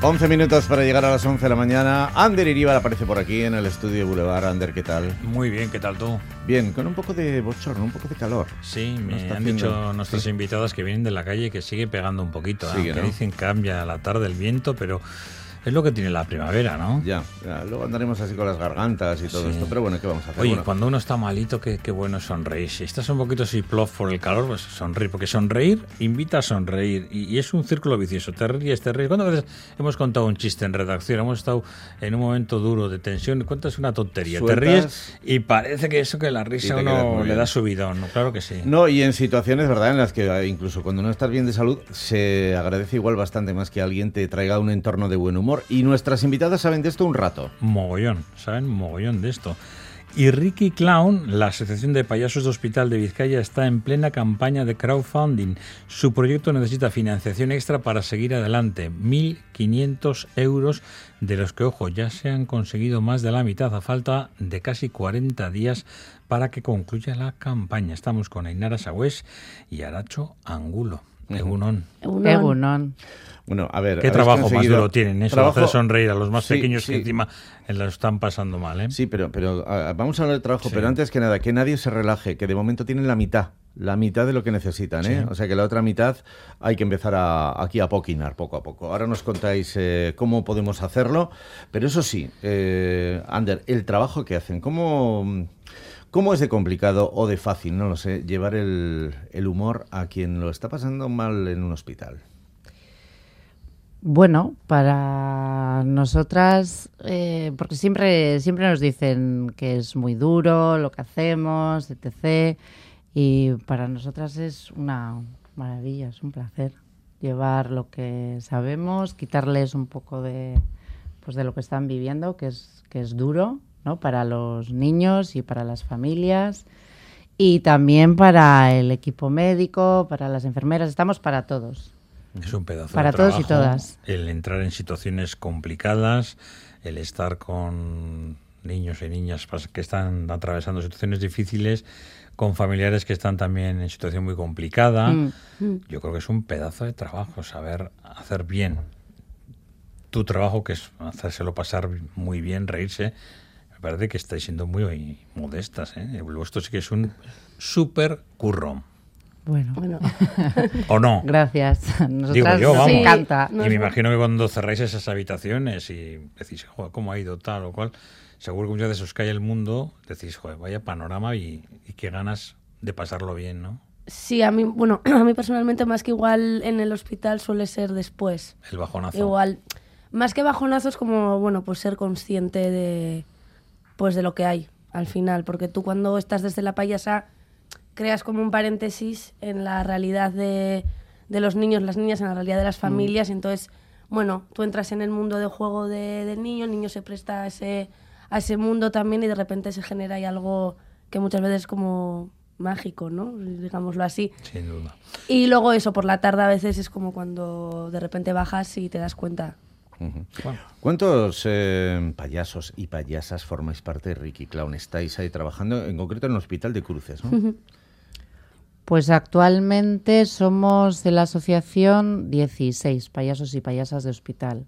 11 minutos para llegar a las 11 de la mañana. Ander Iríbar aparece por aquí en el estudio Boulevard. Ander, ¿qué tal? Muy bien, ¿qué tal tú? Bien, con un poco de bochorno, un poco de calor. Sí, me han dicho nuestras invitadas que vienen de la calle que sigue pegando un poquito. Sigue, que ¿no? dicen cambia a la tarde el viento, pero es lo que tiene la primavera, ¿no? Ya, luego andaremos así con las gargantas y todo esto, pero bueno, ¿qué vamos a hacer? Oye, bueno, cuando uno está malito, qué bueno es sonreír. Si estás un poquito así plof por el calor, pues sonreír, porque sonreír invita a sonreír y es un círculo vicioso. Te ríes. ¿Cuántas veces hemos contado un chiste en redacción? Hemos estado en un momento duro de tensión y cuentas una tontería. Sueltas, te ríes y parece que eso, que la risa a uno le da subidón, ¿no? Claro que sí. No, y en situaciones, ¿verdad?, en las que incluso cuando no estás bien de salud, se agradece igual bastante más que alguien te traiga un entorno de buen humor. Y nuestras invitadas saben de esto un rato. Mogollón, saben mogollón de esto. Y Ricky Clown, la Asociación de Payasos de Hospital de Vizcaya, está en plena campaña de crowdfunding. Su proyecto necesita financiación extra para seguir adelante. 1.500 euros, de los que, ojo, ya se han conseguido más de la mitad, a falta de casi 40 días para que concluya la campaña. Estamos con Ainara Sagüés y Aracho Angulo. Egunon. Egunon. Bueno, a ver, ¿qué trabajo más duro tienen eso? Hacer sonreír a los más pequeños sí. que encima lo están pasando mal, ¿eh? Sí, pero vamos a hablar del trabajo, pero antes que nada, que nadie se relaje, que de momento tienen la mitad de lo que necesitan, ¿eh? Sí. O sea que la otra mitad hay que empezar aquí a poquinar poco a poco. Ahora nos contáis cómo podemos hacerlo, pero eso sí, Ander, el trabajo que hacen, ¿cómo es de complicado o de fácil, no lo sé, llevar el humor a quien lo está pasando mal en un hospital? Bueno, para nosotras, porque siempre nos dicen que es muy duro lo que hacemos, etc. Y para nosotras es una maravilla, es un placer llevar lo que sabemos, quitarles un poco de lo que están viviendo, que es duro, ¿no?, para los niños y para las familias. Y también para el equipo médico, para las enfermeras, estamos para todos. Es un pedazo para de trabajo, todos y todas. El entrar en situaciones complicadas, el estar con niños y niñas que están atravesando situaciones difíciles, con familiares que están también en situación muy complicada. Yo creo que es un pedazo de trabajo saber hacer bien tu trabajo, que es hacérselo pasar muy bien, reírse. Me parece que estáis siendo muy modestas, ¿eh? El vuestro sí que es un súper curro. Bueno. ¿O no? Gracias. Digo yo, vamos. Nos encanta. Y me imagino que cuando cerráis esas habitaciones y decís, joder, ¿cómo ha ido tal o cual? Seguro que muchas veces os cae el mundo, decís, joder, vaya panorama y qué ganas de pasarlo bien, ¿no? Sí, a mí personalmente, más que igual en el hospital, suele ser después. El bajonazo. Igual, más que bajonazo, es como, bueno, pues ser consciente de lo que hay al final, porque tú cuando estás desde la payasa creas como un paréntesis en la realidad de los niños, las niñas, en la realidad de las familias, y entonces, bueno, tú entras en el mundo de juego del niño, el niño se presta a ese mundo también y de repente se genera ahí algo que muchas veces es como mágico, ¿no?, digámoslo así. Sin duda. Y luego eso, por la tarde a veces es como cuando de repente bajas y te das cuenta. Bueno. ¿Cuántos payasos y payasas formáis parte de Ricky Clown? Estáis ahí trabajando, en concreto en el Hospital de Cruces, ¿no? Pues actualmente somos de la asociación 16 payasos y payasas de hospital.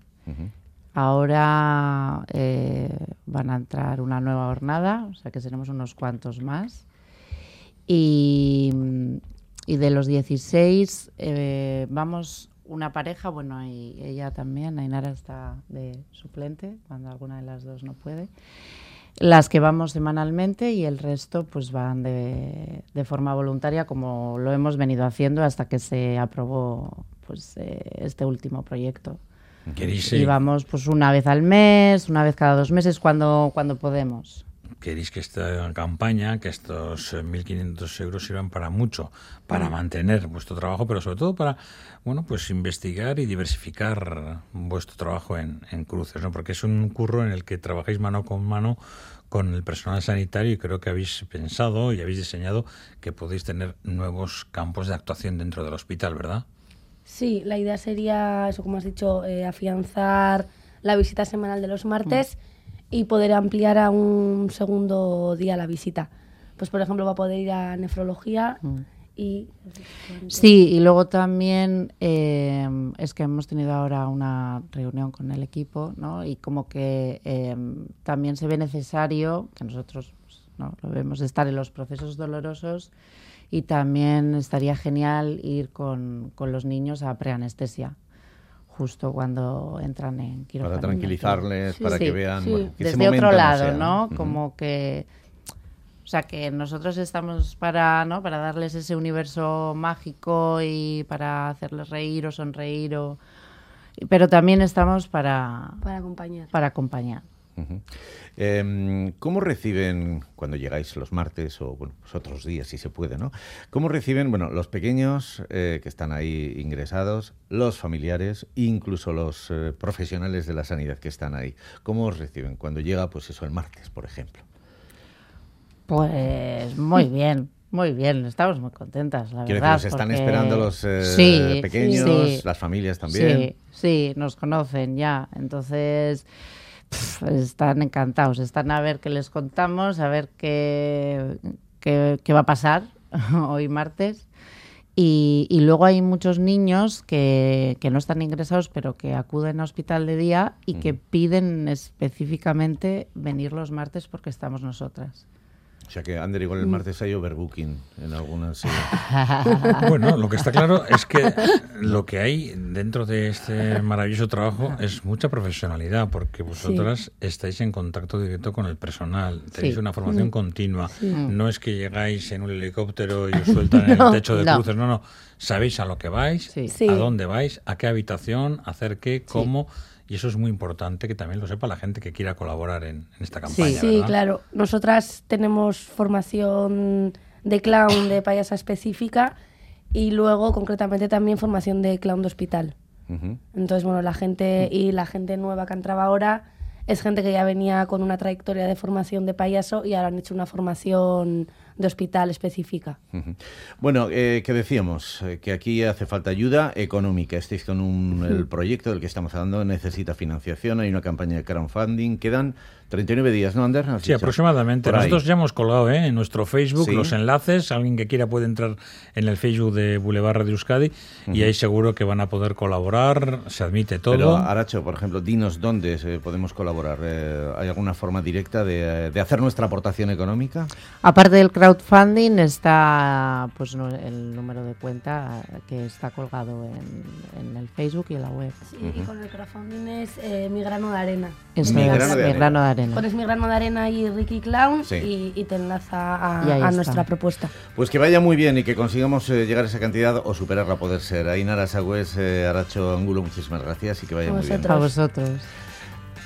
Ahora van a entrar una nueva jornada, o sea que seremos unos cuantos más. Y de los 16 vamos una pareja, bueno, y ella también, Ainara está de suplente, cuando alguna de las dos no puede. Las que vamos semanalmente y el resto pues van de forma voluntaria, como lo hemos venido haciendo hasta que se aprobó pues este último proyecto. Y vamos pues una vez al mes, una vez cada 2 meses, cuando podemos. Queréis que esta campaña, que estos 1.500 euros sirvan para mucho, para mantener vuestro trabajo, pero sobre todo para, bueno, pues investigar y diversificar vuestro trabajo en Cruces, ¿no? Porque es un curro en el que trabajáis mano con mano con el personal sanitario y creo que habéis pensado y habéis diseñado que podéis tener nuevos campos de actuación dentro del hospital, ¿verdad? Sí, la idea sería, eso como has dicho, afianzar la visita semanal de los martes y poder ampliar a un segundo día la visita. Pues, por ejemplo, va a poder ir a nefrología y... Sí, y luego también es que hemos tenido ahora una reunión con el equipo, ¿no? Y como que también se ve necesario, que nosotros pues, ¿no? lo vemos, estar en los procesos dolorosos, y también estaría genial ir con los niños a preanestesia, justo cuando entran en quirófano. Para tranquilizarles, para que vean... Sí. Bueno, que ese desde otro momento lado, no sea, ¿no? Ujú. Como que... O sea, que nosotros estamos para darles ese universo mágico y para hacerles reír o sonreír, pero también estamos para acompañar. Para acompañar. Ujú. ¿Cómo reciben, cuando llegáis los martes o bueno, pues otros días, si se puede, ¿no? ¿Cómo reciben, bueno, los pequeños que están ahí ingresados, los familiares, incluso los profesionales de la sanidad que están ahí? ¿Cómo os reciben cuando llega, pues eso, el martes, por ejemplo? Pues muy bien, estamos muy contentas, la Quiero verdad. decir, os están porque... esperando los pequeños, sí, las familias también. Sí, nos conocen ya, entonces están encantados, están a ver qué les contamos, a ver qué va a pasar hoy martes. Y luego hay muchos niños que no están ingresados, pero que acuden a hospital de día y que piden específicamente venir los martes porque estamos nosotras. O sea que, Ander, igual el martes hay overbooking en algunas... Bueno, lo que está claro es que lo que hay dentro de este maravilloso trabajo es mucha profesionalidad, porque vosotras estáis en contacto directo con el personal, tenéis una formación continua. No es que llegáis en un helicóptero y os sueltan en el techo de cruces, no. Sabéis a lo que vais, a dónde vais, a qué habitación, hacer qué, cómo... Y eso es muy importante que también lo sepa la gente que quiera colaborar en esta campaña. Sí, claro. Nosotras tenemos formación de clown de payasa específica y luego concretamente también formación de clown de hospital. Entonces, bueno, la gente nueva que ha entrado ahora es gente que ya venía con una trayectoria de formación de payaso y ahora han hecho una formación de hospital específica. Bueno, que decíamos que aquí hace falta ayuda económica. Estáis con el proyecto del que estamos hablando, necesita financiación, hay una campaña de crowdfunding, quedan 39 días, ¿no, Ander? Sí, aproximadamente. Nosotros ya hemos colgado en nuestro Facebook los enlaces. Alguien que quiera puede entrar en el Facebook de Boulevard Radio Euskadi y ahí seguro que van a poder colaborar. Se admite todo. Pero, Aracho, por ejemplo, dinos dónde podemos colaborar. ¿Hay alguna forma directa de hacer nuestra aportación económica? Aparte del crowdfunding está pues el número de cuenta que está colgado en el Facebook y en la web. Sí, y con el crowdfunding es Mi Grano de Arena. Mi Grano de Arena. Pones Mi Grano de Arena y Ricky Clown y te enlaza a nuestra propuesta. Pues que vaya muy bien y que consigamos llegar a esa cantidad o superarla a poder ser. Ainara Sagües, Aracho Angulo, muchísimas gracias y que vaya muy bien. A vosotros.